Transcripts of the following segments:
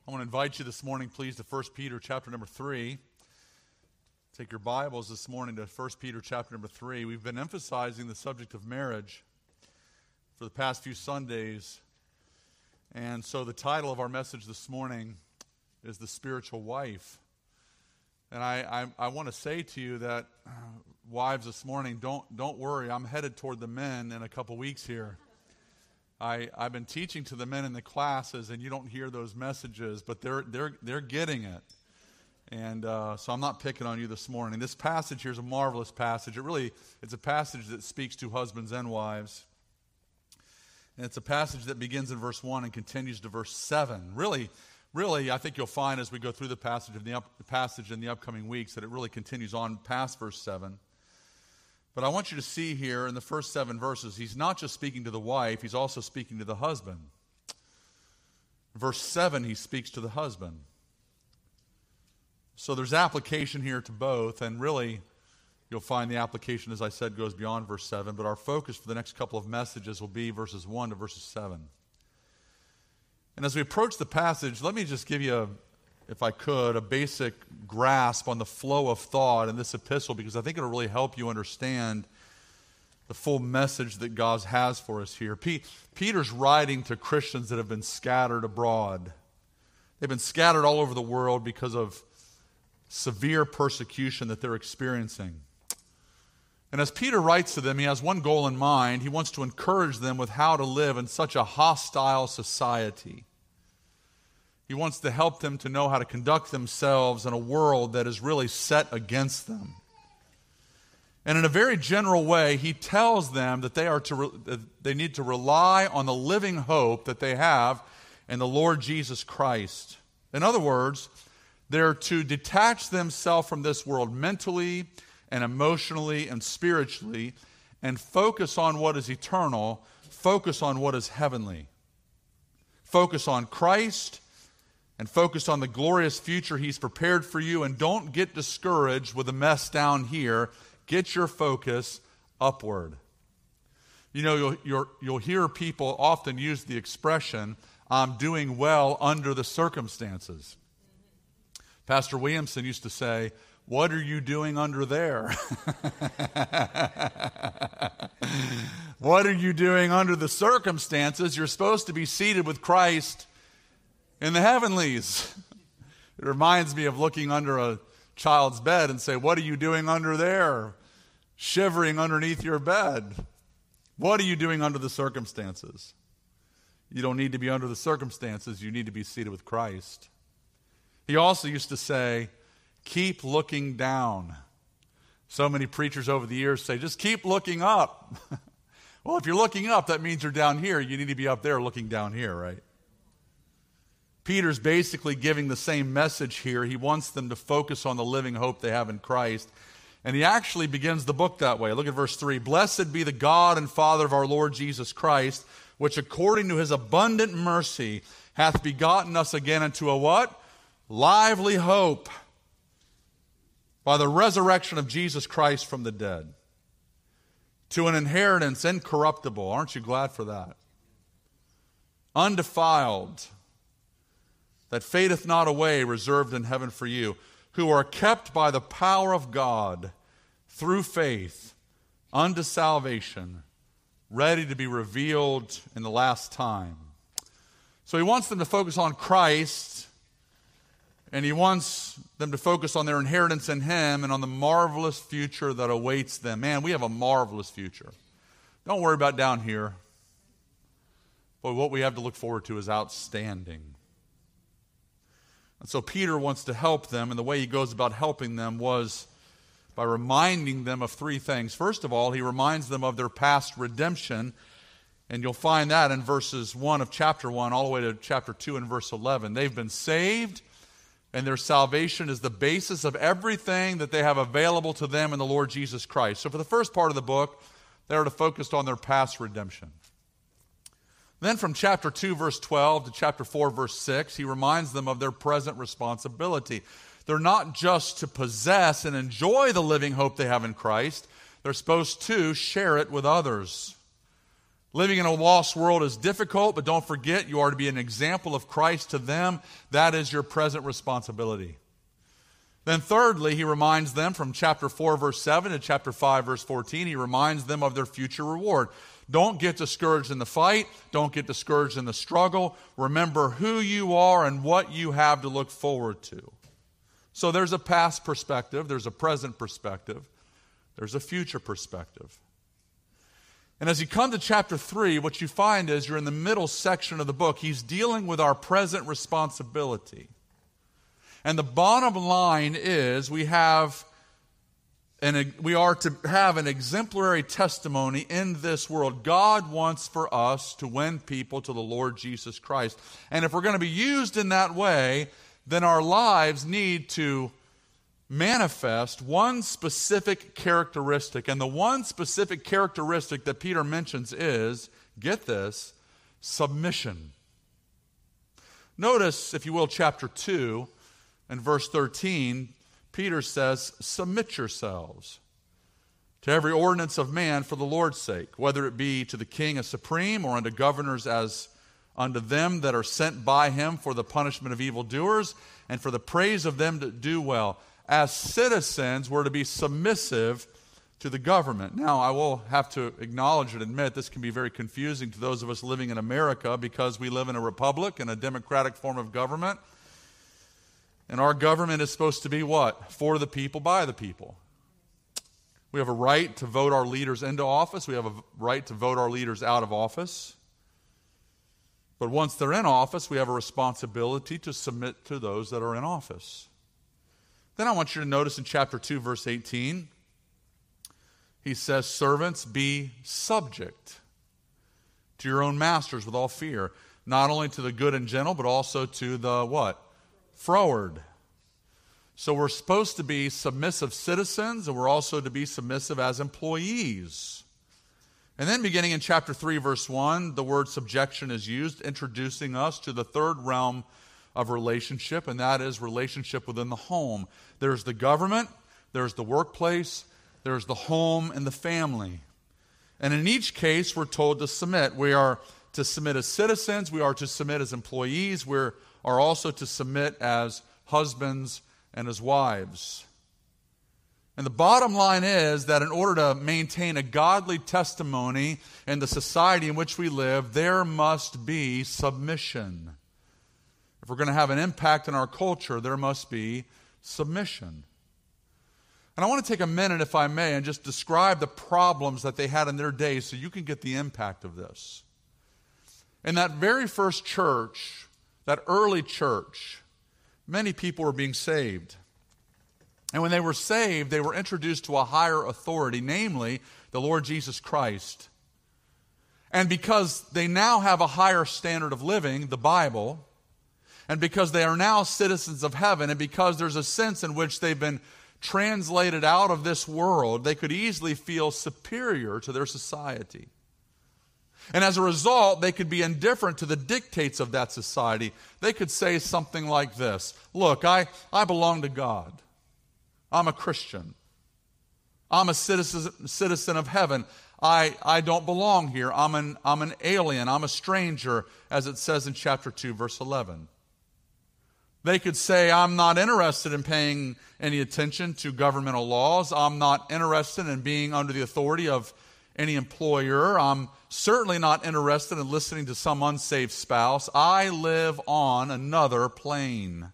I want to invite you this morning, please, to 1 Peter chapter number 3. Take your Bibles this morning to 1 Peter chapter number 3. We've been emphasizing the subject of marriage for the past few Sundays. And so the title of our message this morning is The Spiritual Wife. And I want to say to you that, wives, this morning, don't worry. I'm headed toward the men in a couple weeks here. I've been teaching to the men in the classes, and you don't hear those messages, but they're getting it. And so I'm not picking on you this morning. This passage here is a marvelous passage. It's a passage that speaks to husbands and wives. And it's a passage that begins in verse 1 and continues to verse 7. Really, I think you'll find as we go through the passage in the upcoming weeks that it really continues on past verse 7. But I want you to see here in the first 7 verses, he's not just speaking to the wife, he's also speaking to the husband. Verse 7, he speaks to the husband. So there's application here to both, and really, you'll find the application, as I said, goes beyond verse 7, but our focus for the next couple of messages will be verses 1 to verses 7. And as we approach the passage, let me just give you, if I could, a basic grasp on the flow of thought in this epistle, because I think it'll really help you understand the full message that God has for us here. Peter's writing to Christians that have been scattered abroad. They've been scattered all over the world because of severe persecution that they're experiencing. And as Peter writes to them, he has one goal in mind. He wants to encourage them with how to live in such a hostile society. He wants to help them to know how to conduct themselves in a world that is really set against them. And in a very general way, he tells them that they need to rely on the living hope that they have in the Lord Jesus Christ. In other words, they're to detach themselves from this world mentally and emotionally and spiritually and focus on what is eternal, focus on what is heavenly. Focus on Christ and focus on the glorious future He's prepared for you, and don't get discouraged with the mess down here. Get your focus upward. You know, you'll hear people often use the expression, "I'm doing well under the circumstances." Pastor Williamson used to say, "What are you doing under there?" What are you doing under the circumstances? You're supposed to be seated with Christ in the heavenlies. It reminds me of looking under a child's bed and say, "What are you doing under there?" Shivering underneath your bed. What are you doing under the circumstances? You don't need to be under the circumstances. You need to be seated with Christ. He also used to say, "Keep looking down." So many preachers over the years say, "Just keep looking up." Well, if you're looking up, that means you're down here. You need to be up there looking down here, right? Peter's basically giving the same message here. He wants them to focus on the living hope they have in Christ. And he actually begins the book that way. Look at verse 3. "Blessed be the God and Father of our Lord Jesus Christ, which according to His abundant mercy hath begotten us again into a" what? "Lively hope by the resurrection of Jesus Christ from the dead, to an inheritance incorruptible." Aren't you glad for that? "Undefiled, that fadeth not away, reserved in heaven for you, who are kept by the power of God through faith unto salvation, ready to be revealed in the last time." So he wants them to focus on Christ, and he wants them to focus on their inheritance in Him and on the marvelous future that awaits them. Man, we have a marvelous future. Don't worry about down here. But what we have to look forward to is outstanding. And so Peter wants to help them, and the way he goes about helping them was by reminding them of 3 things. First of all, he reminds them of their past redemption, and you'll find that in verses 1 of chapter 1 all the way to chapter 2 and verse 11. They've been saved, and their salvation is the basis of everything that they have available to them in the Lord Jesus Christ. So for the first part of the book, they're to focus on their past redemption. Then from chapter 2, verse 12 to chapter 4, verse 6, he reminds them of their present responsibility. They're not just to possess and enjoy the living hope they have in Christ. They're supposed to share it with others. Living in a lost world is difficult, but don't forget you are to be an example of Christ to them. That is your present responsibility. Then thirdly, he reminds them from chapter 4, verse 7 to chapter 5, verse 14, he reminds them of their future reward. Don't get discouraged in the fight. Don't get discouraged in the struggle. Remember who you are and what you have to look forward to. So there's a past perspective, there's a present perspective, there's a future perspective. And as you come to chapter 3, what you find is you're in the middle section of the book. He's dealing with our present responsibility. And the bottom line is we are to have an exemplary testimony in this world. God wants for us to win people to the Lord Jesus Christ. And if we're going to be used in that way, then our lives need to manifest one specific characteristic. And the one specific characteristic that Peter mentions is, get this, submission. Notice, if you will, chapter 2 and verse 13, Peter says, submit yourselves to every ordinance of man for the Lord's sake, whether it be to the king as supreme or unto governors as unto them that are sent by him for the punishment of evildoers and for the praise of them that do well. As citizens, we're to be submissive to the government. Now, I will have to acknowledge and admit this can be very confusing to those of us living in America because we live in a republic and a democratic form of government. And our government is supposed to be what? For the people, by the people. We have a right to vote our leaders into office. We have a right to vote our leaders out of office. But once they're in office, we have a responsibility to submit to those that are in office. Then I want you to notice in chapter 2, verse 18, he says, servants, be subject to your own masters with all fear, not only to the good and gentle, but also to the what? Froward. So we're supposed to be submissive citizens, and we're also to be submissive as employees. And then beginning in chapter 3, verse 1, the word subjection is used, introducing us to the third realm of relationship, and that is relationship within the home. There's the government, there's the workplace, there's the home and the family. And in each case, we're told to submit. We are to submit as citizens, we are to submit as employees, we are also to submit as husbands and as wives. And the bottom line is that in order to maintain a godly testimony in the society in which we live, there must be submission. If we're going to have an impact in our culture, there must be submission. And I want to take a minute, if I may, and just describe the problems that they had in their day so you can get the impact of this. In that very first church, that early church, many people were being saved. And when they were saved, they were introduced to a higher authority, namely the Lord Jesus Christ. And because they now have a higher standard of living, the Bible, and because they are now citizens of heaven, and because there's a sense in which they've been translated out of this world, they could easily feel superior to their society. And as a result, they could be indifferent to the dictates of that society. They could say something like this: look, I belong to God. I'm a Christian. I'm a citizen of heaven. I don't belong here. I'm an alien. I'm a stranger, as it says in chapter 2, verse 11. They could say, I'm not interested in paying any attention to governmental laws. I'm not interested in being under the authority of any employer. I'm certainly not interested in listening to some unsaved spouse. I live on another plane.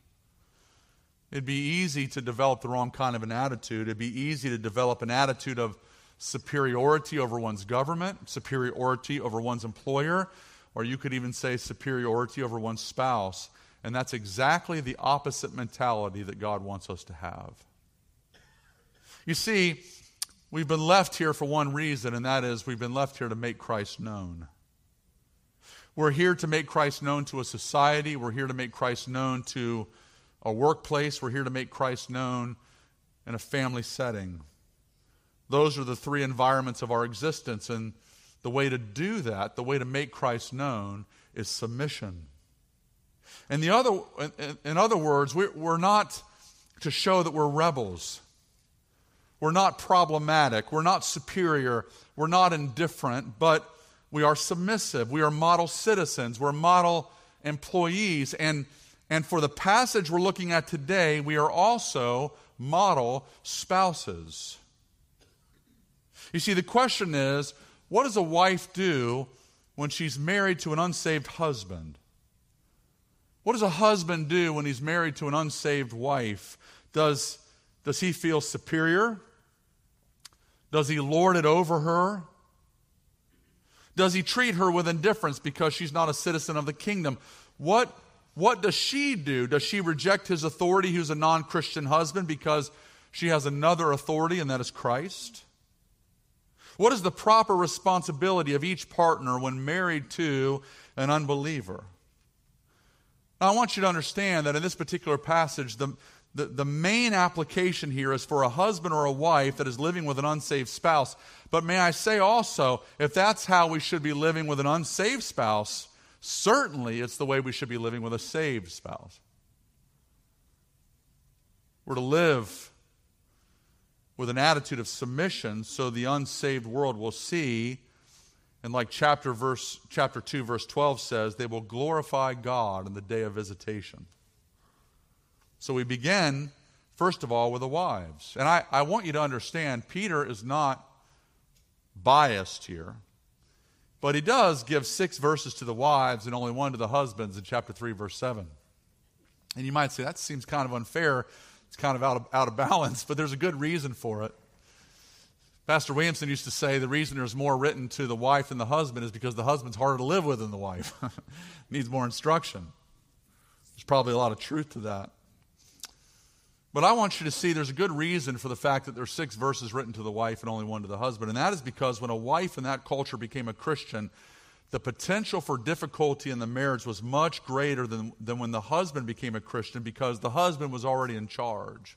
It'd be easy to develop the wrong kind of an attitude. It'd be easy to develop an attitude of superiority over one's government, superiority over one's employer, or you could even say superiority over one's spouse. And that's exactly the opposite mentality that God wants us to have. You see, we've been left here for one reason, and that is we've been left here to make Christ known. We're here to make Christ known to a society. We're here to make Christ known to a workplace. We're here to make Christ known in a family setting. Those are the three environments of our existence, and the way to do that, the way to make Christ known, is submission. And in other words, we're not to show that we're rebels. We're not problematic. We're not superior. We're not indifferent. But We are submissive. We are model citizens. We're model employees. And for the passage we're looking at today, we are also model spouses. You see, the question is, what does a wife do when she's married to an unsaved husband? What does a husband do when he's married to an unsaved wife? Does he feel superior? Does he lord it over her? Does he treat her with indifference because she's not a citizen of the kingdom? What does she do? Does she reject his authority, who's a non-Christian husband, because she has another authority, and that is Christ? What is the proper responsibility of each partner when married to an unbeliever? Now, I want you to understand that in this particular passage, the main application here is for a husband or a wife that is living with an unsaved spouse. But may I say also, if that's how we should be living with an unsaved spouse, certainly it's the way we should be living with a saved spouse. We're to live with an attitude of submission so the unsaved world will see, and like chapter 2, verse 12 says, they will glorify God in the day of visitation. So we begin, first of all, with the wives. And I want you to understand, Peter is not biased here, but he does give 6 verses to the wives and only 1 to the husbands in chapter 3, verse 7. And you might say, that seems kind of unfair. It's kind of out of balance, but there's a good reason for it. Pastor Williamson used to say the reason there's more written to the wife than the husband is because the husband's harder to live with than the wife. Needs more instruction. There's probably a lot of truth to that. But I want you to see there's a good reason for the fact that there's 6 verses written to the wife and only 1 to the husband. And that is because when a wife in that culture became a Christian, the potential for difficulty in the marriage was much greater than when the husband became a Christian, because the husband was already in charge.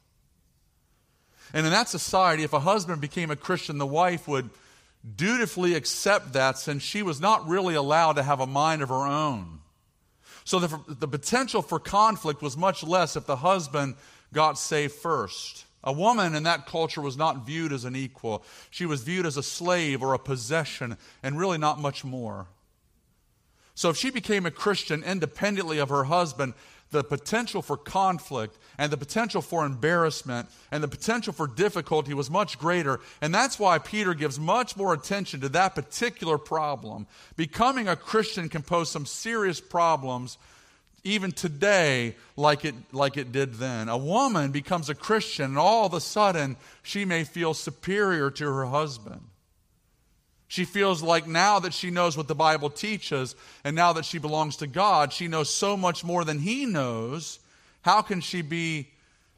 And in that society, if a husband became a Christian, the wife would dutifully accept that, since she was not really allowed to have a mind of her own. So the potential for conflict was much less if the husband got saved first. A woman in that culture was not viewed as an equal. She was viewed as a slave or a possession, and really not much more. So if she became a Christian independently of her husband, the potential for conflict and the potential for embarrassment and the potential for difficulty was much greater. And that's why Peter gives much more attention to that particular problem. Becoming a Christian can pose some serious problems even today, like it did then. A woman becomes a Christian, and all of a sudden she may feel superior to her husband. She feels like now that she knows what the Bible teaches, and now that she belongs to God, she knows so much more than he knows. How can he be,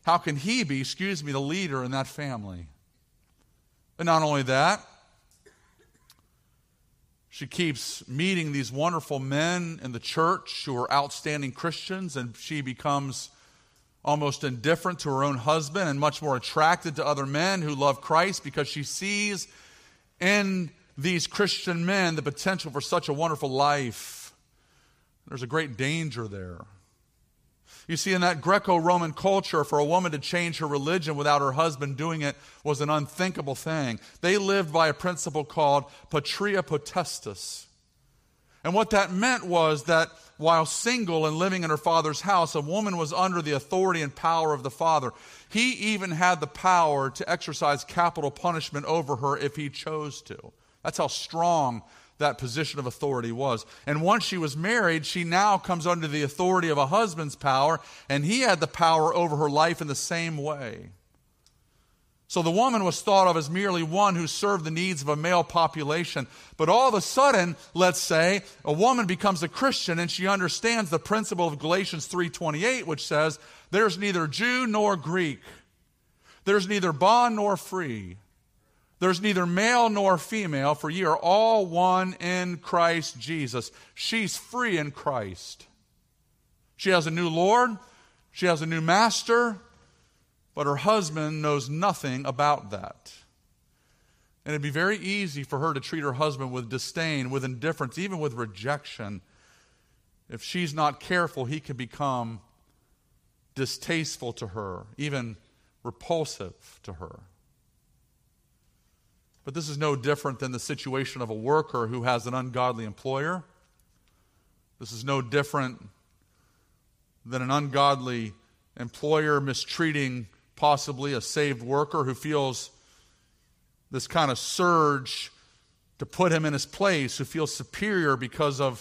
the leader in that family? And not only that, she keeps meeting these wonderful men in the church who are outstanding Christians, and she becomes almost indifferent to her own husband and much more attracted to other men who love Christ, because she sees in these Christian men the potential for such a wonderful life. There's a great danger there. You see, in that Greco-Roman culture, for a woman to change her religion without her husband doing it was an unthinkable thing. They lived by a principle called patria potestas. And what that meant was that while single and living in her father's house, a woman was under the authority and power of the father. He even had the power to exercise capital punishment over her if he chose to. That's how strong that position of authority was. And once she was married, she now comes under the authority of a husband's power, and he had the power over her life in the same way. So the woman was thought of as merely one who served the needs of a male population. But all of a sudden, let's say, a woman becomes a Christian and she understands the principle of Galatians 3:28, which says, there's neither Jew nor Greek. There's neither bond nor free. There's neither male nor female, for ye are all one in Christ Jesus. She's free in Christ. She has a new Lord. She has a new master. But her husband knows nothing about that. And it'd be very easy for her to treat her husband with disdain, with indifference, even with rejection. If she's not careful, he can become distasteful to her, even repulsive to her. But this is no different than the situation of a worker who has an ungodly employer. This is no different than an ungodly employer mistreating possibly a saved worker who feels this kind of surge to put him in his place, who feels superior because of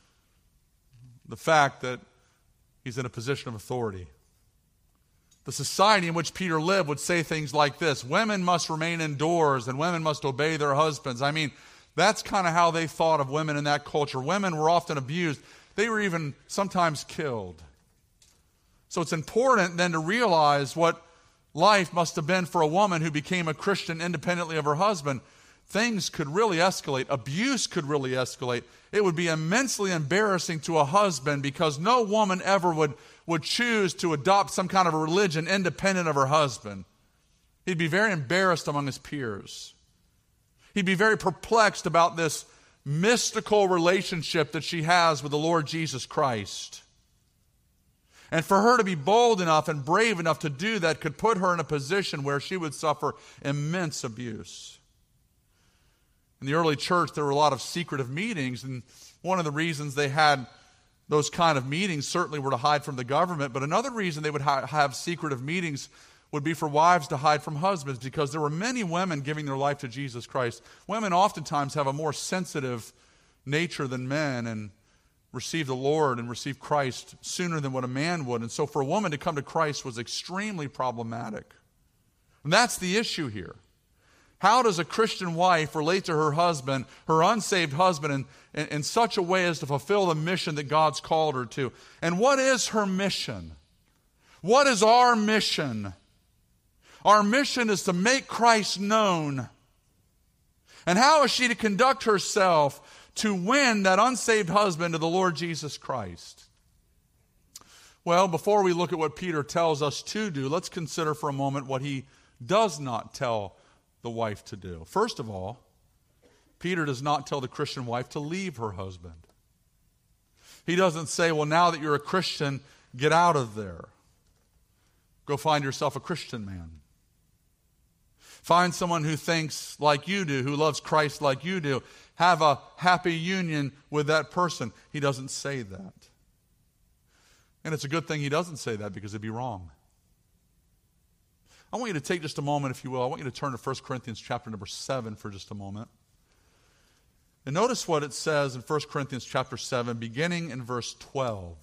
the fact that he's in a position of authority. The society in which Peter lived would say things like this: women must remain indoors and women must obey their husbands. I mean, that's kind of how they thought of women in that culture. Women were often abused. They were even sometimes killed. So it's important then to realize what life must have been for a woman who became a Christian independently of her husband. Things could really escalate. Abuse could really escalate. It would be immensely embarrassing to a husband because no woman ever would choose to adopt some kind of a religion independent of her husband. He'd be very embarrassed among his peers. He'd be very perplexed about this mystical relationship that she has with the Lord Jesus Christ. And for her to be bold enough and brave enough to do that could put her in a position where she would suffer immense abuse. In the early church, there were a lot of secretive meetings, and one of the reasons they had those kind of meetings certainly were to hide from the government, but another reason they would have secretive meetings would be for wives to hide from husbands, because there were many women giving their life to Jesus Christ. Women oftentimes have a more sensitive nature than men and receive the Lord and receive Christ sooner than what a man would. And so for a woman to come to Christ was extremely problematic. And that's the issue here. How does a Christian wife relate to her husband, her unsaved husband, in such a way as to fulfill the mission that God's called her to? And what is her mission? What is our mission? Our mission is to make Christ known. And how is she to conduct herself to win that unsaved husband to the Lord Jesus Christ? Well, before we look at what Peter tells us to do, let's consider for a moment what he does not tell the wife to do. First of all, Peter does not tell the Christian wife to leave her husband. He doesn't say, well, now that you're a Christian, get out of there. Go find yourself a Christian man. Find someone who thinks like you do, who loves Christ like you do. Have a happy union with that person. He doesn't say that. And it's a good thing he doesn't say that, because it'd be wrong. I want you to take just a moment, if you will. I want you to turn to 1 Corinthians chapter number 7 for just a moment. And notice what it says in 1 Corinthians chapter 7, beginning in verse 12.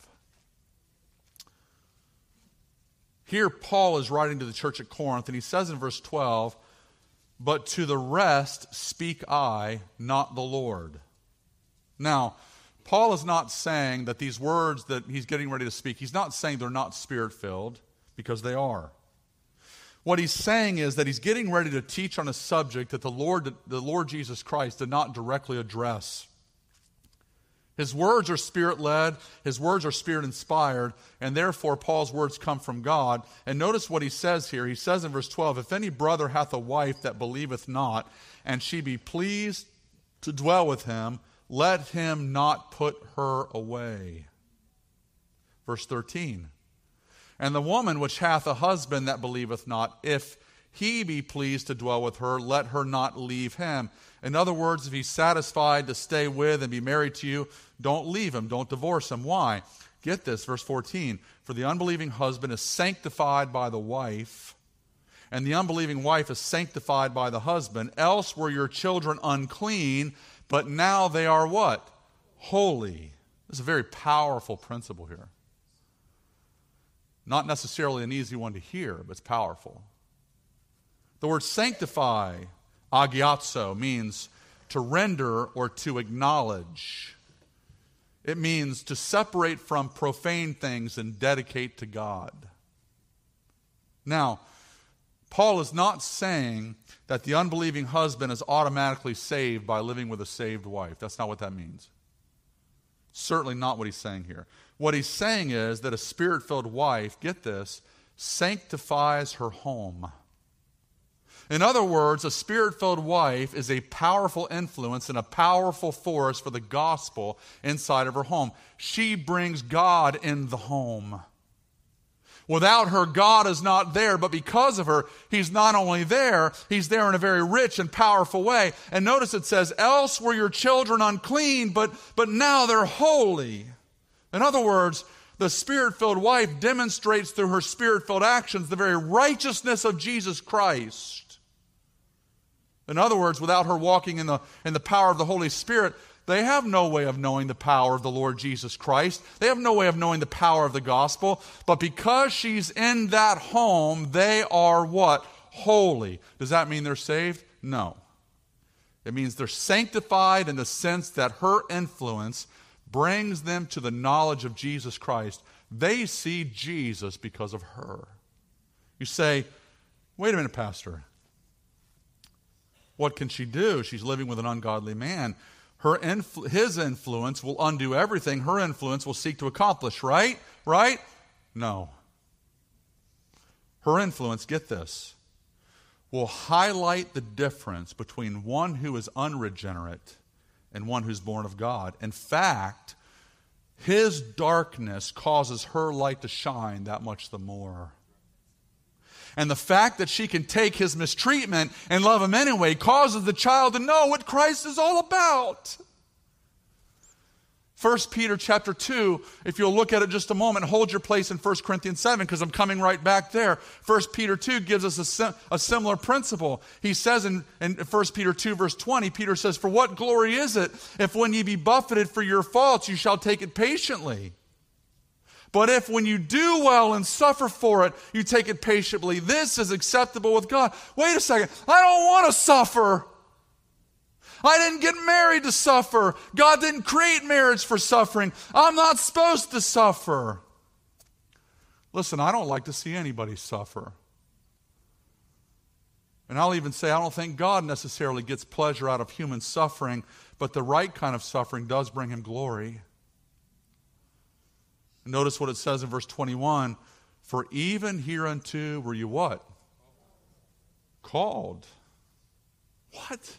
Here Paul is writing to the church at Corinth, and he says in verse 12, "But to the rest speak I, not the Lord." Now, Paul is not saying that these words that he's getting ready to speak, he's not saying they're not spirit-filled, because they are. What he's saying is that he's getting ready to teach on a subject that the Lord Jesus Christ did not directly address. His words are spirit-led, his words are spirit-inspired, and therefore Paul's words come from God. And notice what he says here. He says in verse 12, "If any brother hath a wife that believeth not, and she be pleased to dwell with him, let him not put her away." Verse 13, "And the woman which hath a husband that believeth not, if he be pleased to dwell with her, let her not leave him." In other words, if he's satisfied to stay with and be married to you, don't leave him, don't divorce him. Why? Get this, verse 14. "For the unbelieving husband is sanctified by the wife, and the unbelieving wife is sanctified by the husband. Else were your children unclean, but now they are" what? "Holy." This is a very powerful principle here. Not necessarily an easy one to hear, but it's powerful. The word sanctify, agiazo, means to render or to acknowledge. It means to separate from profane things and dedicate to God. Now, Paul is not saying that the unbelieving husband is automatically saved by living with a saved wife. That's not what that means. Certainly not what he's saying here. What he's saying is that a spirit-filled wife, get this, sanctifies her home. In other words, a spirit-filled wife is a powerful influence and a powerful force for the gospel inside of her home. She brings God in the home. Without her, God is not there, but because of her, he's not only there, he's there in a very rich and powerful way. And notice it says, else were your children unclean, but now they're holy. In other words, the Spirit-filled wife demonstrates through her Spirit-filled actions the very righteousness of Jesus Christ. In other words, without her walking in the power of the Holy Spirit, they have no way of knowing the power of the Lord Jesus Christ. They have no way of knowing the power of the gospel. But because she's in that home, they are what? Holy. Does that mean they're saved? No. It means they're sanctified in the sense that her influence brings them to the knowledge of Jesus Christ. They see Jesus because of her. You say, wait a minute, Pastor. What can she do? She's living with an ungodly man. His influence will undo everything her influence will seek to accomplish, right? Right? No. Her influence, get this, will highlight the difference between one who is unregenerate and one who's born of God. In fact, his darkness causes her light to shine that much the more. And the fact that she can take his mistreatment and love him anyway causes the child to know what Christ is all about. 1 Peter chapter 2, if you'll look at it just a moment, hold your place in 1 Corinthians 7 because I'm coming right back there. 1 Peter 2 gives us a similar principle. He says in 1 Peter 2 verse 20, Peter says, for what glory is it if when ye be buffeted for your faults you shall take it patiently? But if when you do well and suffer for it, you take it patiently, this is acceptable with God. Wait a second, I don't want to suffer. I didn't get married to suffer. God didn't create marriage for suffering. I'm not supposed to suffer. Listen, I don't like to see anybody suffer. And I'll even say I don't think God necessarily gets pleasure out of human suffering, but the right kind of suffering does bring him glory. Notice what it says in verse 21. For even hereunto were you what? Called. What?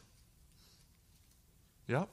Yep.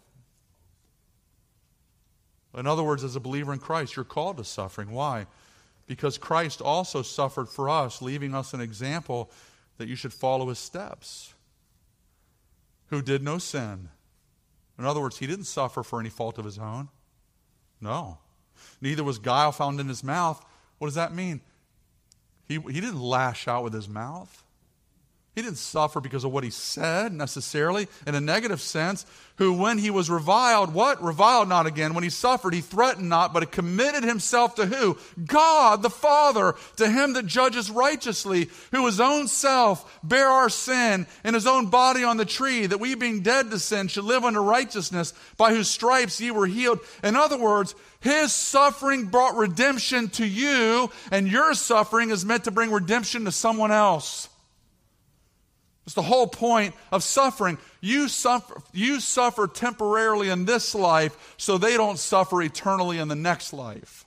In other words, as a believer in Christ, you're called to suffering. Why? Because Christ also suffered for us, leaving us an example that you should follow his steps. Who did no sin. In other words, he didn't suffer for any fault of his own. No. Neither was guile found in his mouth. What does that mean? He didn't lash out with his mouth. He didn't suffer because of what he said necessarily in a negative sense. Who when he was reviled, what? Reviled not again. When he suffered, he threatened not, but committed himself to who? God the Father, to him that judges righteously, who his own self bare our sin in his own body on the tree, that we being dead to sin should live unto righteousness, by whose stripes ye were healed. In other words, his suffering brought redemption to you, and your suffering is meant to bring redemption to someone else. It's the whole point of suffering. You suffer temporarily in this life so they don't suffer eternally in the next life.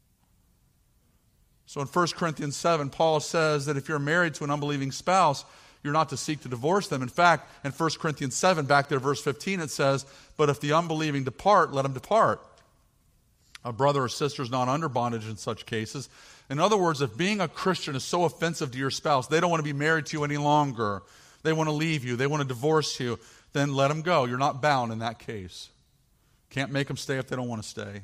So in 1 Corinthians 7, Paul says that if you're married to an unbelieving spouse, you're not to seek to divorce them. In fact, in 1 Corinthians 7, back there, verse 15, it says, but if the unbelieving depart, let him depart. A brother or sister is not under bondage in such cases. In other words, if being a Christian is so offensive to your spouse, they don't want to be married to you any longer, they want to leave you, they want to divorce you, then let them go. You're not bound in that case. Can't make them stay if they don't want to stay.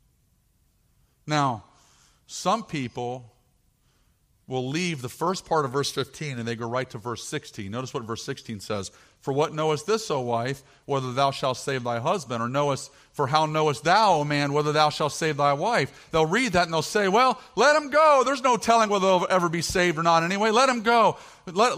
Now, some people will leave the first part of verse 15 and they go right to verse 16. Notice what verse 16 says. For what knowest this, O wife, whether thou shalt save thy husband? Or for how knowest thou, O man, whether thou shalt save thy wife? They'll read that and they'll say, well, let him go. There's no telling whether they'll ever be saved or not anyway. Let him go. What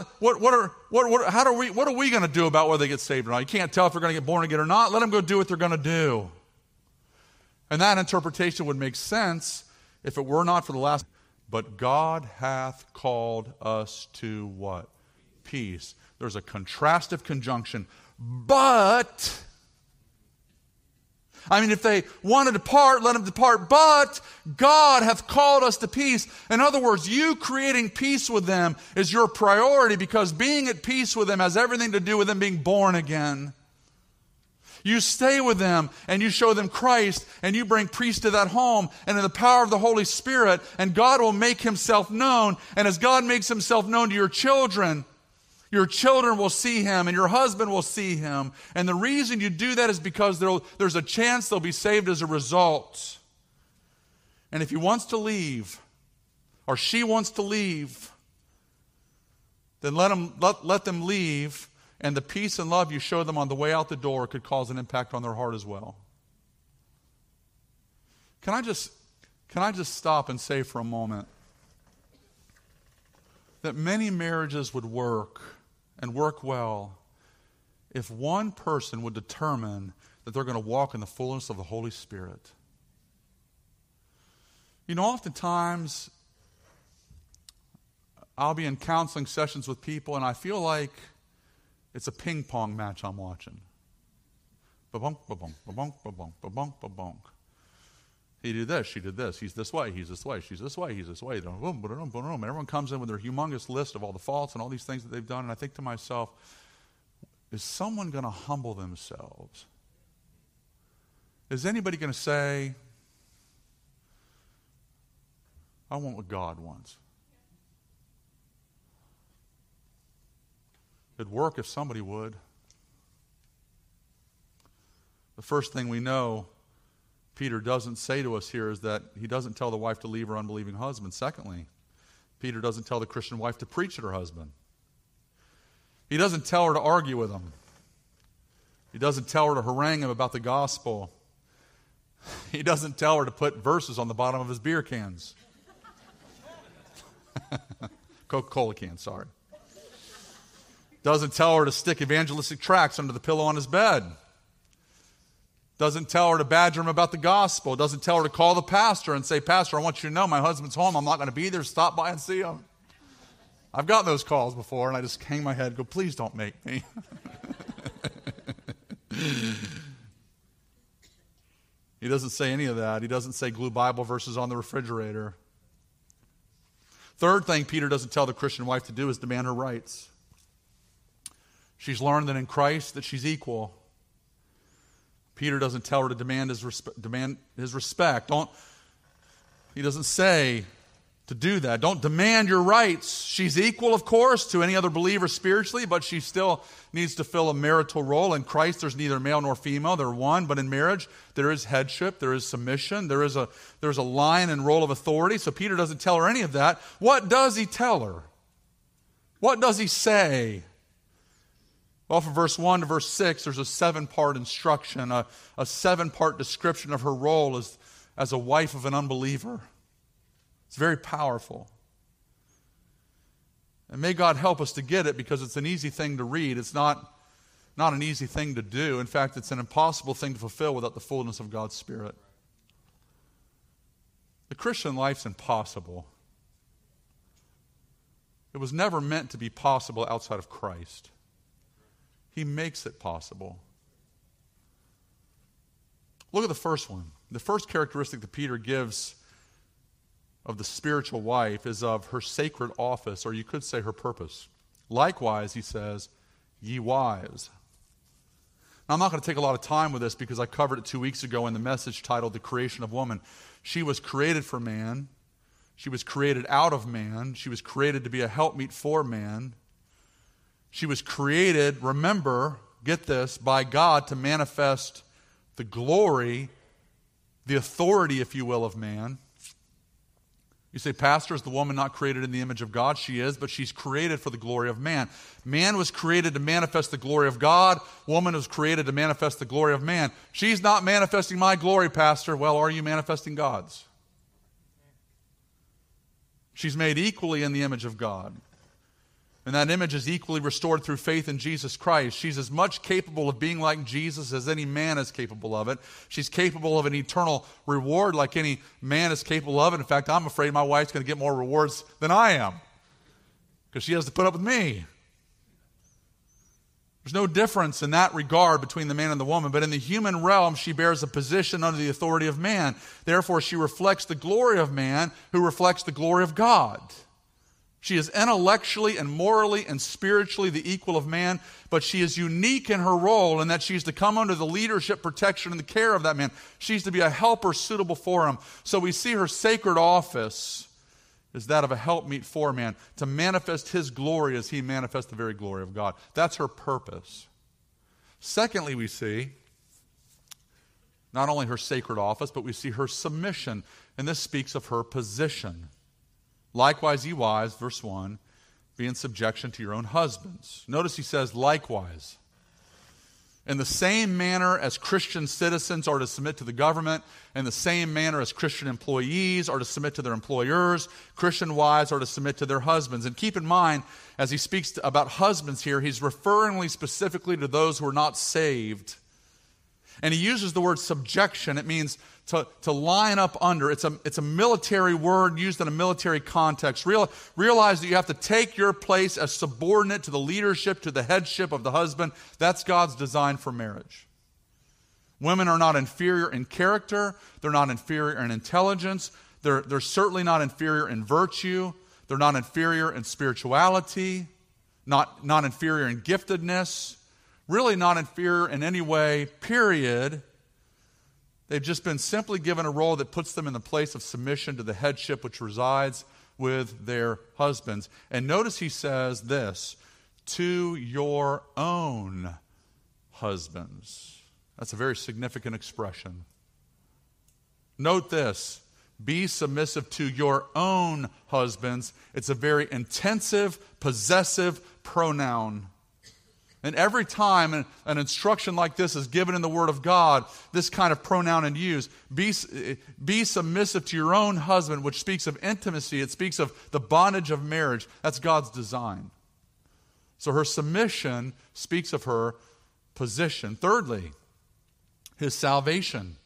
are we going to do about whether they get saved or not? You can't tell if they're going to get born again or not. Let them go do what they're going to do. And that interpretation would make sense if it were not for the last. But God hath called us to what? Peace. There's a contrastive conjunction. But, if they want to depart, let them depart. But God hath called us to peace. In other words, you creating peace with them is your priority because being at peace with them has everything to do with them being born again. You stay with them and you show them Christ and you bring peace to that home and in the power of the Holy Spirit, and God will make himself known. And as God makes himself known to your children will see him and your husband will see him. And the reason you do that is because there's a chance they'll be saved as a result. And if he wants to leave or she wants to leave, then let them leave. And the peace and love you show them on the way out the door could cause an impact on their heart as well. Can I just stop and say for a moment that many marriages would work and work well if one person would determine that they're going to walk in the fullness of the Holy Spirit. You know, oftentimes I'll be in counseling sessions with people and I feel like it's a ping pong match I'm watching. Ba-bonk, ba-bonk, ba-bonk, ba-bonk, ba-bonk, ba-bonk. He did this, she did this, he's this way, she's this way, he's this way. Boom, boom, boom, boom. And everyone comes in with their humongous list of all the faults and all these things that they've done. And I think to myself, is someone going to humble themselves? Is anybody going to say, I want what God wants? It'd work if somebody would. The first thing we know Peter doesn't say to us here is that he doesn't tell the wife to leave her unbelieving husband. Secondly, Peter doesn't tell the Christian wife to preach at her husband. He doesn't tell her to argue with him. He doesn't tell her to harangue him about the gospel. He doesn't tell her to put verses on the bottom of his beer cans. Coca-Cola cans, sorry. Doesn't tell her to stick evangelistic tracts under the pillow on his bed. Doesn't tell her to badger him about the gospel. Doesn't tell her to call the pastor and say, Pastor, I want you to know my husband's home. I'm not going to be there. Stop by and see him. I've gotten those calls before, and I just hang my head and go, please don't make me. He doesn't say any of that. He doesn't say glue Bible verses on the refrigerator. Third thing Peter doesn't tell the Christian wife to do is demand her rights. She's learned that in Christ that she's equal. Peter doesn't tell her to demand his respect. He doesn't say to do that. Don't demand your rights. She's equal, of course, to any other believer spiritually, but she still needs to fill a marital role. In Christ, there's neither male nor female. They're one, but in marriage, there is headship, there is submission, there's a line and role of authority. So Peter doesn't tell her any of that. What does he tell her? What does he say? Well, from verse 1 to verse 6, there's a 7-part instruction, a 7-part description of her role as a wife of an unbeliever. It's very powerful. And may God help us to get it, because it's an easy thing to read. It's not an easy thing to do. In fact, it's an impossible thing to fulfill without the fullness of God's Spirit. The Christian life's impossible. It was never meant to be possible outside of Christ. He makes it possible. Look at the first one. The first characteristic that Peter gives of the spiritual wife is of her sacred office, or you could say her purpose. Likewise, he says, ye wives. Now, I'm not going to take a lot of time with this because I covered it 2 weeks ago in the message titled The Creation of Woman. She was created for man. She was created out of man. She was created to be a helpmeet for man. She was created, remember, get this, by God to manifest the glory, the authority, if you will, of man. You say, Pastor, is the woman not created in the image of God? She is, but she's created for the glory of man. Man was created to manifest the glory of God. Woman was created to manifest the glory of man. She's not manifesting my glory, Pastor. Well, are you manifesting God's? She's made equally in the image of God. And that image is equally restored through faith in Jesus Christ. She's as much capable of being like Jesus as any man is capable of it. She's capable of an eternal reward like any man is capable of it. In fact, I'm afraid my wife's going to get more rewards than I am, because she has to put up with me. There's no difference in that regard between the man and the woman, but in the human realm, she bears a position under the authority of man. Therefore, she reflects the glory of man, who reflects the glory of God. She is intellectually and morally and spiritually the equal of man, but she is unique in her role in that she's to come under the leadership, protection, and the care of that man. She's to be a helper suitable for him. So we see her sacred office is that of a helpmeet for man, to manifest his glory as he manifests the very glory of God. That's her purpose. Secondly, we see not only her sacred office, but we see her submission, and this speaks of her position. Likewise, ye wives, verse 1, be in subjection to your own husbands. Notice he says, likewise. In the same manner as Christian citizens are to submit to the government, in the same manner as Christian employees are to submit to their employers, Christian wives are to submit to their husbands. And keep in mind, as he speaks about husbands here, he's referring specifically to those who are not saved. And he uses the word subjection. It means to line up under. It's a military word used in a military context. Realize that you have to take your place as subordinate to the leadership, to the headship of the husband. That's God's design for marriage. Women are not inferior in character. They're not inferior in intelligence. They're certainly not inferior in virtue. They're not inferior in spirituality. Not inferior in giftedness. Really not inferior in any way, period. They've just been simply given a role that puts them in the place of submission to the headship which resides with their husbands. And notice he says this, to your own husbands. That's a very significant expression. Note this, be submissive to your own husbands. It's a very intensive, possessive pronoun. And every time an instruction like this is given in the Word of God, this kind of pronoun is used. Be submissive to your own husband, which speaks of intimacy. It speaks of the bondage of marriage. That's God's design. So her submission speaks of her position. Thirdly, his salvation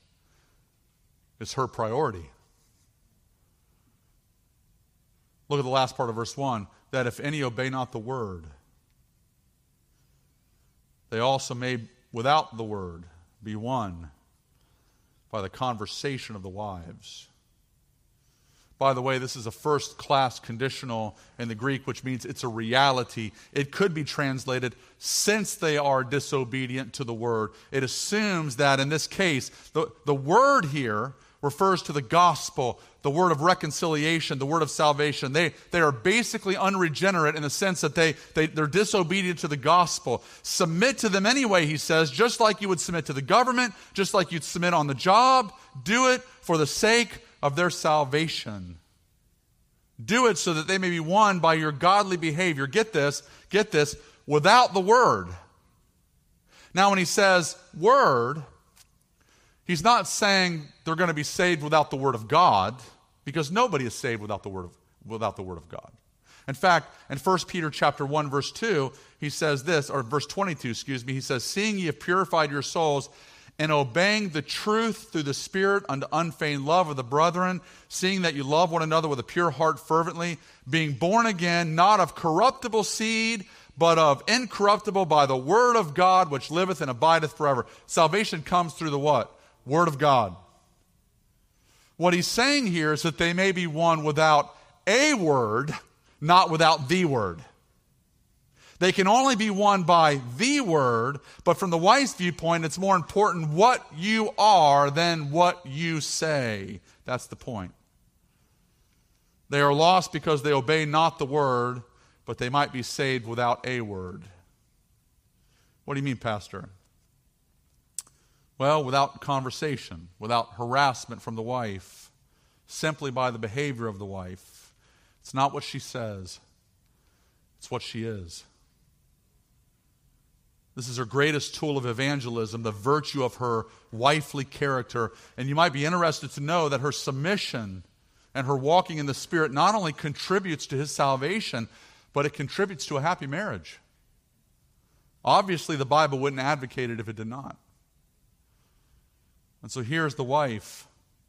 is her priority. Look at the last part of verse 1, that if any obey not the word, they also may, without the word, be won by the conversation of the wives. By the way, this is a first-class conditional in the Greek, which means it's a reality. It could be translated, since they are disobedient to the word. It assumes that in this case, the word here refers to the gospel, the word of reconciliation, the word of salvation. They are basically unregenerate in the sense that they're disobedient to the gospel. Submit to them anyway, he says, just like you would submit to the government, just like you'd submit on the job. Do it for the sake of their salvation. Do it so that they may be won by your godly behavior. Get this, without the word. Now when he says word, he's not saying they're going to be saved without the Word of God, because nobody is saved without the Word of God. In fact, in 1 Peter chapter 1, verse 2, he says this, or verse 22, he says, seeing ye have purified your souls, and obeying the truth through the Spirit unto unfeigned love of the brethren, seeing that you love one another with a pure heart fervently, being born again, not of corruptible seed, but of incorruptible by the word of God, which liveth and abideth forever. Salvation comes through the what? Word of God. What he's saying here is that they may be won without a word, not without the word. They can only be won by the word, but from the wife's viewpoint, it's more important what you are than what you say. That's the point. They are lost because they obey not the word, but they might be saved without a word. What do you mean, Pastor? Well, without conversation, without harassment from the wife, simply by the behavior of the wife. It's not what she says, it's what she is. This is her greatest tool of evangelism, the virtue of her wifely character. And you might be interested to know that her submission and her walking in the Spirit not only contributes to his salvation, but it contributes to a happy marriage. Obviously, the Bible wouldn't advocate it if it did not. And so here's the wife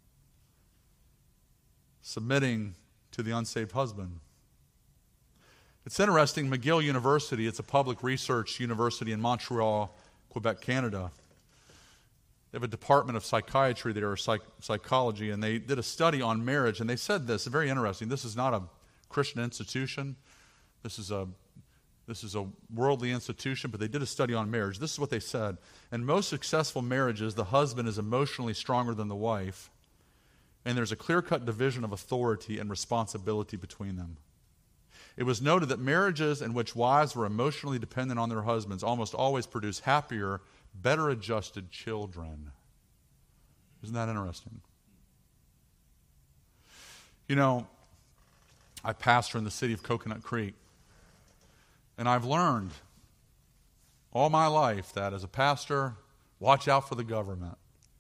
submitting to the unsaved husband. It's interesting, McGill University, it's a public research university in Montreal, Quebec, Canada. They have a department of psychiatry there, or psychology, and they did a study on marriage, and they said this, very interesting. This is not a Christian institution. This is a worldly institution, but they did a study on marriage. This is what they said. In most successful marriages, the husband is emotionally stronger than the wife, and there's a clear-cut division of authority and responsibility between them. It was noted that marriages in which wives were emotionally dependent on their husbands almost always produce happier, better-adjusted children. Isn't that interesting? You know, I pastor in the city of Coconut Creek, and I've learned all my life that as a pastor, watch out for the government.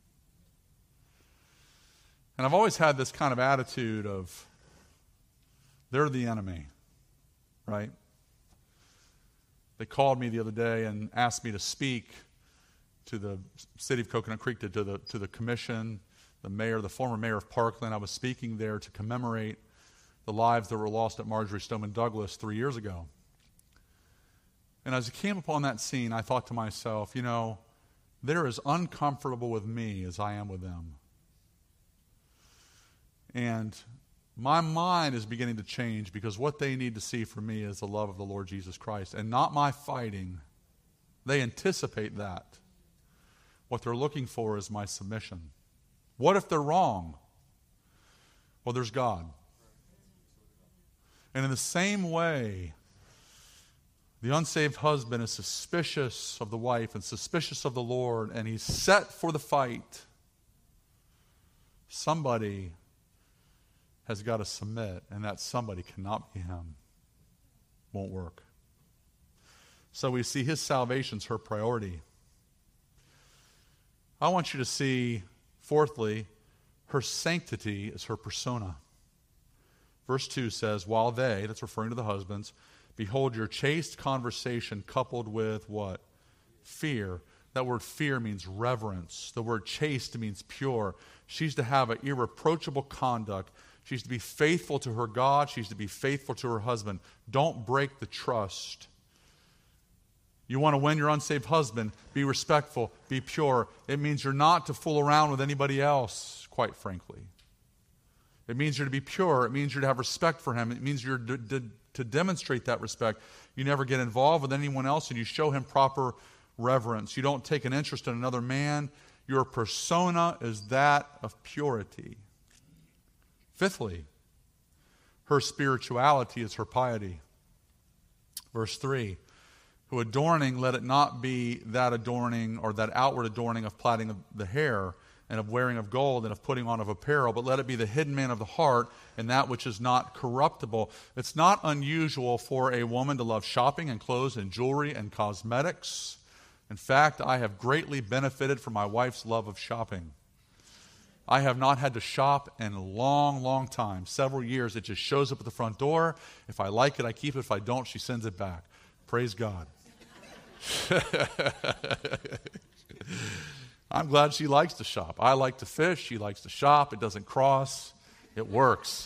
And I've always had this kind of attitude of, they're the enemy, right? They called me the other day and asked me to speak to the city of Coconut Creek, to the commission, the former mayor of Parkland. I was speaking there to commemorate the lives that were lost at Marjory Stoneman Douglas 3 years ago. And as I came upon that scene, I thought to myself, you know, they're as uncomfortable with me as I am with them. And my mind is beginning to change because what they need to see from me is the love of the Lord Jesus Christ and not my fighting. They anticipate that. What they're looking for is my submission. What if they're wrong? Well, there's God. And in the same way, the unsaved husband is suspicious of the wife and suspicious of the Lord, and he's set for the fight. Somebody has got to submit, and that somebody cannot be him. Won't work. So we see his salvation's her priority. I want you to see, fourthly, her sanctity is her persona. Verse 2 says, while they, that's referring to the husbands, behold your chaste conversation coupled with what? Fear. That word fear means reverence. The word chaste means pure. She's to have an irreproachable conduct. She's to be faithful to her God. She's to be faithful to her husband. Don't break the trust. You want to win your unsaved husband, be respectful, be pure. It means you're not to fool around with anybody else, quite frankly. It means you're to be pure. It means you're to have respect for him. It means you're to demonstrate that respect. You never get involved with anyone else, and you show him proper reverence. You don't take an interest in another man. Your persona is that of purity. Fifthly, her spirituality is her piety. Verse 3, who adorning, let it not be that adorning or that outward adorning of plaiting of the hair and of wearing of gold and of putting on of apparel, but let it be the hidden man of the heart and that which is not corruptible. It's not unusual for a woman to love shopping and clothes and jewelry and cosmetics. In fact, I have greatly benefited from my wife's love of shopping. I have not had to shop in a long, long time, several years. It just shows up at the front door. If I like it, I keep it. If I don't, she sends it back. Praise God. I'm glad she likes to shop. I like to fish. She likes to shop. It doesn't cross. It works.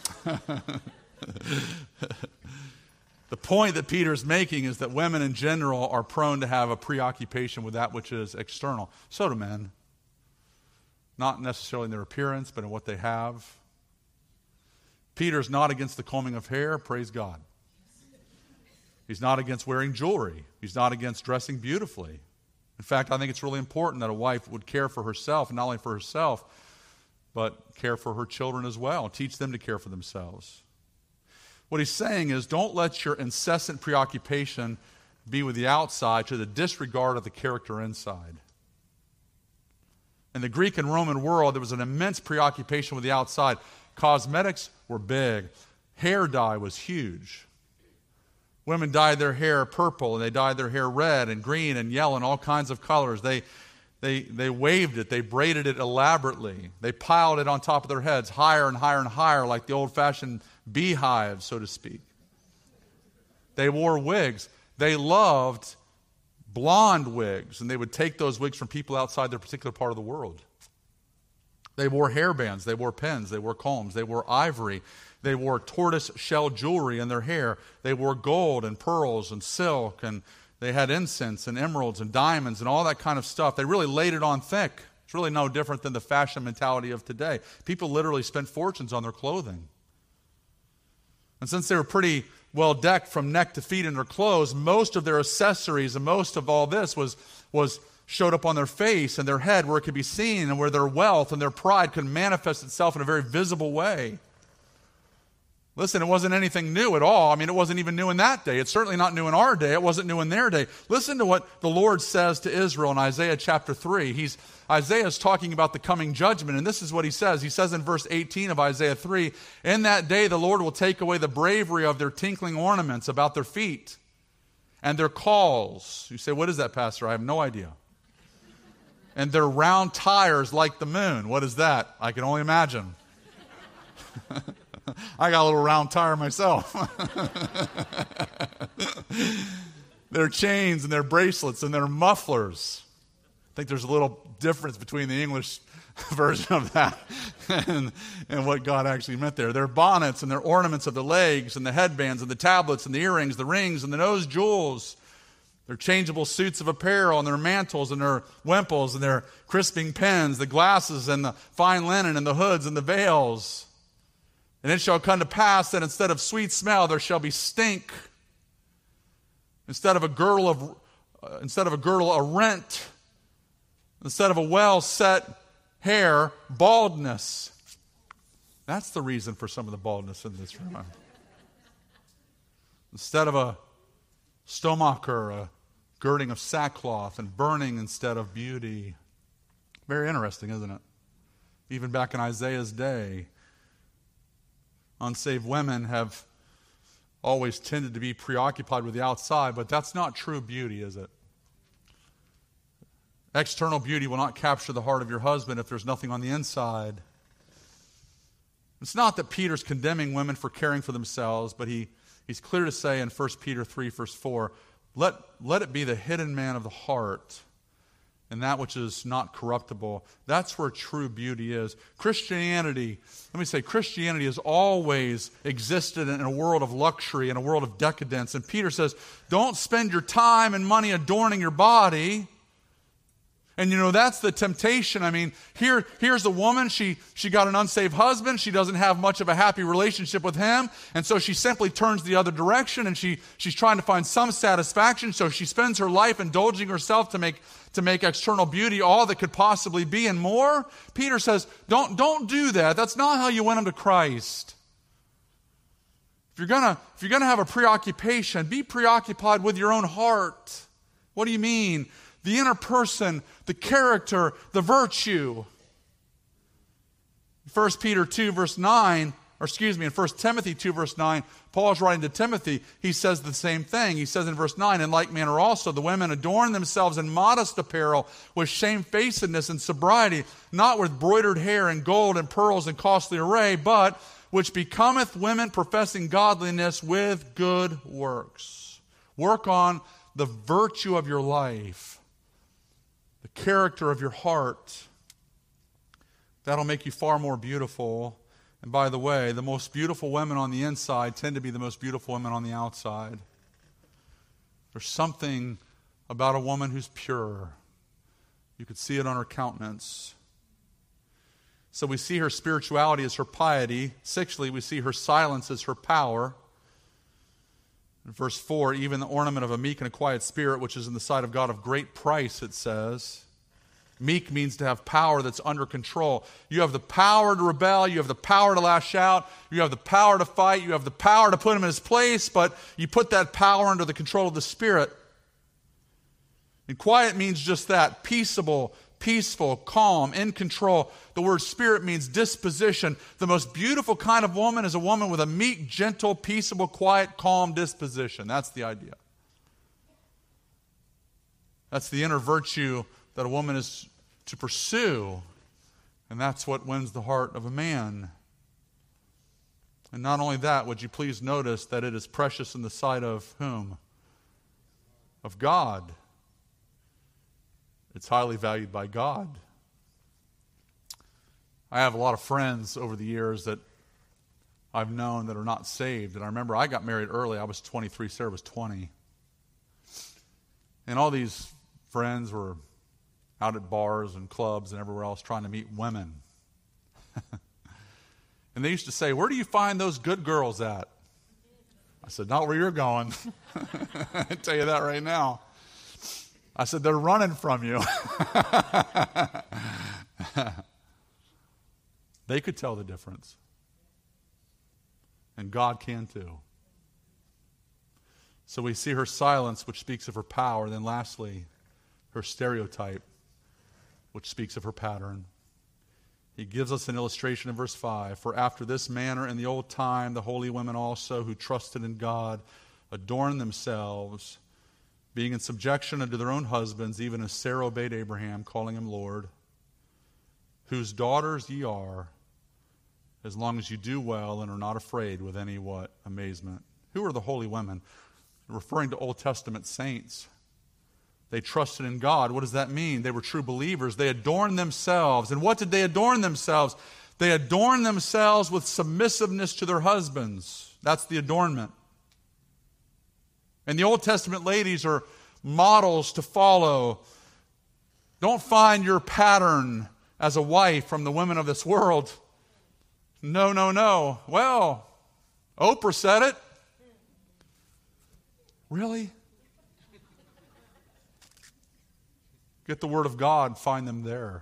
The point that Peter's making is that women in general are prone to have a preoccupation with that which is external. So do men. Not necessarily in their appearance, but in what they have. Peter's not against the combing of hair. Praise God. He's not against wearing jewelry. He's not against dressing beautifully. In fact, I think it's really important that a wife would care for herself, and not only for herself, but care for her children as well. Teach them to care for themselves. What he's saying is, don't let your incessant preoccupation be with the outside to the disregard of the character inside. In the Greek and Roman world, there was an immense preoccupation with the outside. Cosmetics were big. Hair dye was huge. Women dyed their hair purple, and they dyed their hair red and green and yellow and all kinds of colors. They waved it. They braided it elaborately. They piled it on top of their heads higher and higher and higher, like the old-fashioned beehive, so to speak. They wore wigs. They loved blonde wigs, and they would take those wigs from people outside their particular part of the world. They wore hairbands. They wore pins. They wore combs. They wore ivory. They wore tortoise shell jewelry in their hair. They wore gold and pearls and silk, and they had incense and emeralds and diamonds and all that kind of stuff. They really laid it on thick. It's really no different than the fashion mentality of today. People literally spent fortunes on their clothing. And since they were pretty well decked from neck to feet in their clothes, most of their accessories and most of all this was showed up on their face and their head where it could be seen and where their wealth and their pride could manifest itself in a very visible way. Listen, it wasn't anything new at all. I mean, it wasn't even new in that day. It's certainly not new in our day. It wasn't new in their day. Listen to what the Lord says to Israel in Isaiah chapter 3. Isaiah is talking about the coming judgment, and this is what he says. He says in verse 18 of Isaiah 3, "In that day the Lord will take away the bravery of their tinkling ornaments about their feet and their calls." You say, what is that, Pastor? I have no idea. "And their round tires like the moon." What is that? I can only imagine. I got a little round tire myself. Their chains and their bracelets and their mufflers. I think there's a little difference between the English version of that and what God actually meant there. Their bonnets and their ornaments of the legs and the headbands and the tablets and the earrings, the rings and the nose jewels. Their changeable suits of apparel and their mantles and their wimples and their crisping pins, the glasses and the fine linen and the hoods and the veils. And it shall come to pass that instead of sweet smell, there shall be stink. Instead of a girdle, a rent. Instead of a well-set hair, baldness. That's the reason for some of the baldness in this room. Instead of a stomacher, a girding of sackcloth, and burning instead of beauty. Very interesting, isn't it? Even back in Isaiah's day, unsaved women have always tended to be preoccupied with the outside, but that's not true beauty, is it? External beauty will not capture the heart of your husband if there's nothing on the inside. It's not that Peter's condemning women for caring for themselves, but he's clear to say in 1 Peter 3, verse 4, let it be the hidden man of the heart and that which is not corruptible. That's where true beauty is. Christianity has always existed in a world of luxury, in a world of decadence. And Peter says, don't spend your time and money adorning your body. And that's the temptation. I mean, here's a woman, she got an unsaved husband, she doesn't have much of a happy relationship with him, and so she simply turns the other direction, and she's trying to find some satisfaction, so she spends her life indulging herself to make external beauty all that could possibly be and more. Peter says, don't do that. That's not how you win them to Christ. If you're gonna have a preoccupation, be preoccupied with your own heart. What do you mean? The inner person, the character, the virtue. 1 Peter 2, verse 9, in 1 Timothy 2, verse 9, Paul is writing to Timothy. He says the same thing. He says in verse 9, in like manner also, the women adorn themselves in modest apparel with shamefacedness and sobriety, not with broidered hair and gold and pearls and costly array, but which becometh women professing godliness with good works. Work on the virtue of your life. The character of your heart. That'll make you far more beautiful. And by the way, the most beautiful women on the inside tend to be the most beautiful women on the outside. There's something about a woman who's pure. You could see it on her countenance. So we see her spirituality as her piety. Sixthly, we see her silence as her power. In verse 4, even the ornament of a meek and a quiet spirit, which is in the sight of God of great price, it says. Meek means to have power that's under control. You have the power to rebel. You have the power to lash out. You have the power to fight. You have the power to put him in his place, but you put that power under the control of the Spirit. And quiet means just that, peaceable, peaceful, calm, in control. The word spirit means disposition. The most beautiful kind of woman is a woman with a meek, gentle, peaceable, quiet, calm disposition. That's the idea. That's the inner virtue that a woman is to pursue. And that's what wins the heart of a man. And not only that, would you please notice that it is precious in the sight of whom? Of God. It's highly valued by God. I have a lot of friends over the years that I've known that are not saved. And I remember I got married early. I was 23, Sarah was 20. And all these friends were out at bars and clubs and everywhere else trying to meet women. And they used to say, where do you find those good girls at? I said, not where you're going. I tell you that right now. I said, they're running from you. They could tell the difference. And God can too. So we see her silence, which speaks of her power. And then lastly, her stereotype, which speaks of her pattern. He gives us an illustration in verse 5. For after this manner in the old time, the holy women also who trusted in God adorned themselves, being in subjection unto their own husbands, even as Sarah obeyed Abraham, calling him Lord, whose daughters ye are, as long as you do well and are not afraid with any what? Amazement. Who are the holy women? Referring to Old Testament saints. They trusted in God. What does that mean? They were true believers. They adorned themselves. And what did they adorn themselves? They adorned themselves with submissiveness to their husbands. That's the adornment. And the Old Testament ladies are models to follow. Don't find your pattern as a wife from the women of this world. No, no, no. Well, Oprah said it. Really? Get the Word of God, find them there.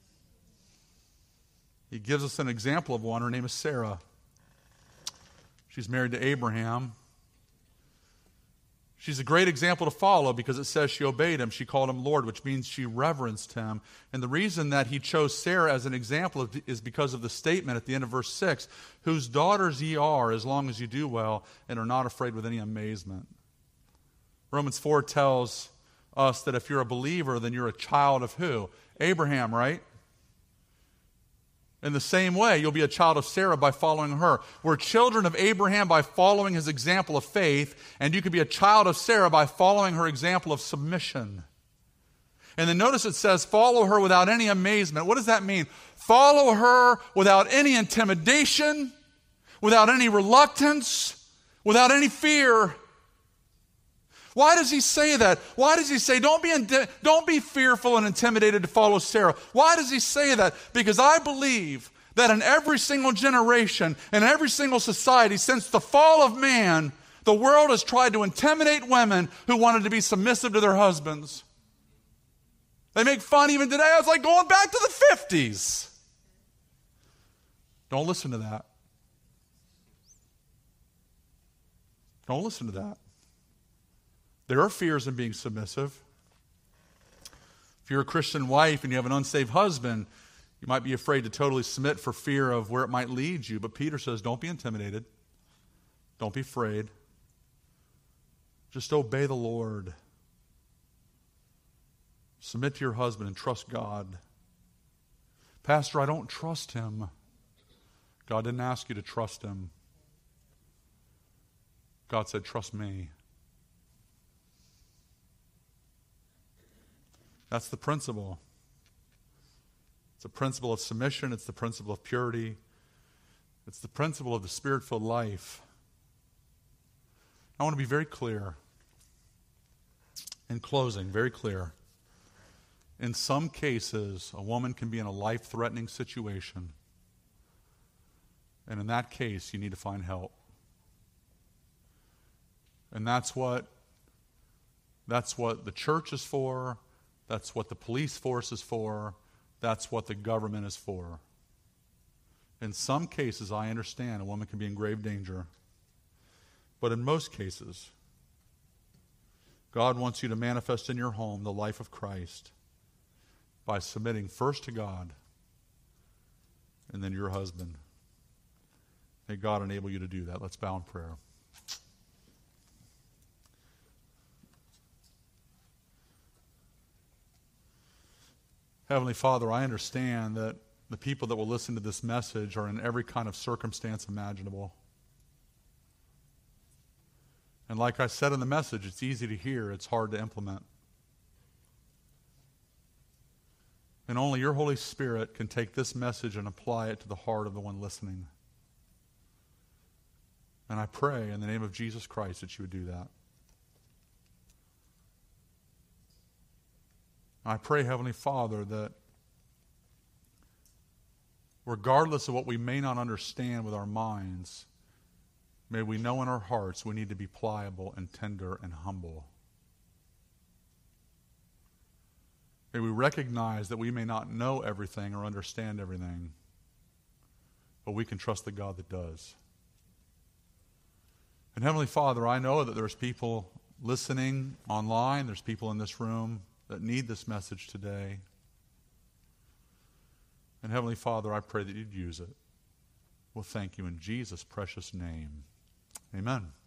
He gives us an example of one. Her name is Sarah. She's married to Abraham. She's a great example to follow because it says she obeyed him. She called him Lord, which means she reverenced him. And the reason that he chose Sarah as an example is because of the statement at the end of verse 6, whose daughters ye are, as long as you do well and are not afraid with any amazement. Romans 4 tells us that if you're a believer, then you're a child of who? Abraham, right? In the same way, you'll be a child of Sarah by following her. We're children of Abraham by following his example of faith, and you can be a child of Sarah by following her example of submission. And then notice it says, follow her without any amazement. What does that mean? Follow her without any intimidation, without any reluctance, without any fear. Why does he say that? Why does he say, don't be fearful and intimidated to follow Sarah? Why does he say that? Because I believe that in every single generation, in every single society, since the fall of man, the world has tried to intimidate women who wanted to be submissive to their husbands. They make fun even today. It's like going back to the 50s. Don't listen to that. Don't listen to that. There are fears in being submissive. If you're a Christian wife and you have an unsaved husband, you might be afraid to totally submit for fear of where it might lead you. But Peter says, don't be intimidated. Don't be afraid. Just obey the Lord. Submit to your husband and trust God. Pastor, I don't trust him. God didn't ask you to trust him. God said, trust me. That's the principle. It's a principle of submission. It's the principle of purity. It's the principle of the Spirit-filled life. I want to be very clear. In closing, very clear. In some cases, a woman can be in a life-threatening situation. And in that case, you need to find help. And that's what the church is for. That's what the police force is for. That's what the government is for. In some cases, I understand a woman can be in grave danger. But in most cases, God wants you to manifest in your home the life of Christ by submitting first to God and then your husband. May God enable you to do that. Let's bow in prayer. Heavenly Father, I understand that the people that will listen to this message are in every kind of circumstance imaginable. And like I said in the message, it's easy to hear, it's hard to implement. And only your Holy Spirit can take this message and apply it to the heart of the one listening. And I pray in the name of Jesus Christ that you would do that. I pray, Heavenly Father, that regardless of what we may not understand with our minds, May we know in our hearts we need to be pliable and tender and humble. May we recognize that we may not know everything or understand everything, but we can trust the God that does. And Heavenly Father, I know that there's people listening online, there's people in this room that need this message today. And Heavenly Father, I pray that you'd use it. Well, thank you in Jesus' precious name. Amen.